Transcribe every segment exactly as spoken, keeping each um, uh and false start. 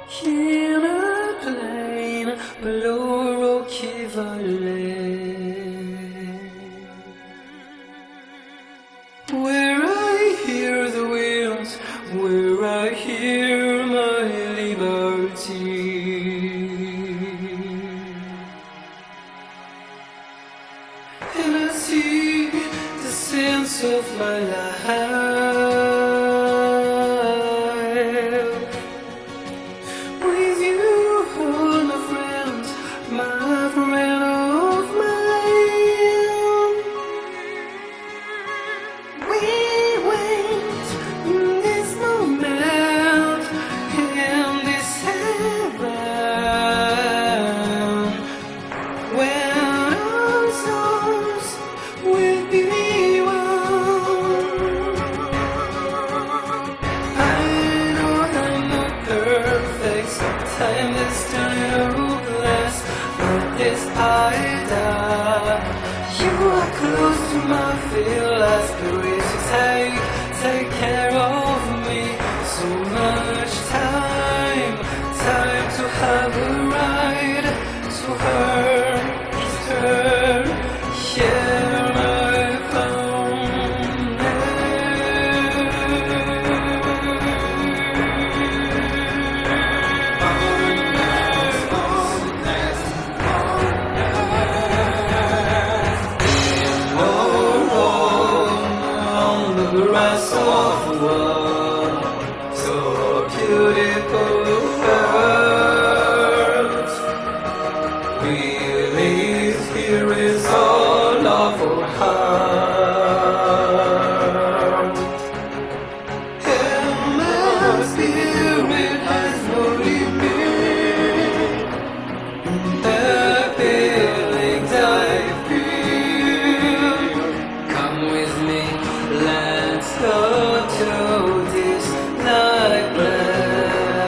In a plain below a rocky valley, where I hear the winds, where I hear my liberty, and I see the sense of my life. With you, all my friends, my friend of mine, we wait in this moment, in this heaven, when our souls will be one. I know I'm not perfect, sometimes it's too hopeless, but this I die. You are close to my fearless spirit, so take, take care of me. So much time, time to have a ride, to her, it's her, yeah, my phone. The rest of the world, so beautiful earth. We live here is all of our heart. And my spirit has no limit. The feelings I feel, come with me. Let's go to this nightmare.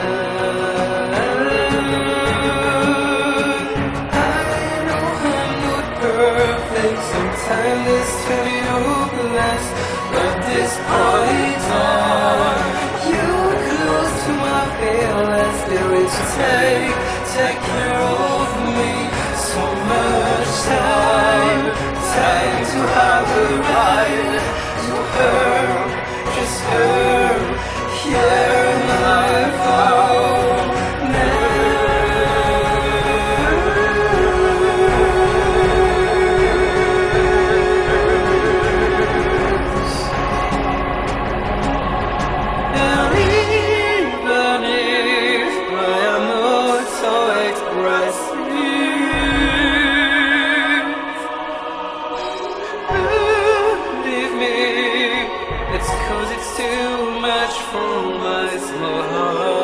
I know I'm not perfect, sometimes it's very hopeless, but this point on, you're close to my fearless spirit. So take, take care of me. So much time, time to have a ride. Her, just her, hear my phone and even if I am not so expressive, believe me, it's cause it's too much for my small heart.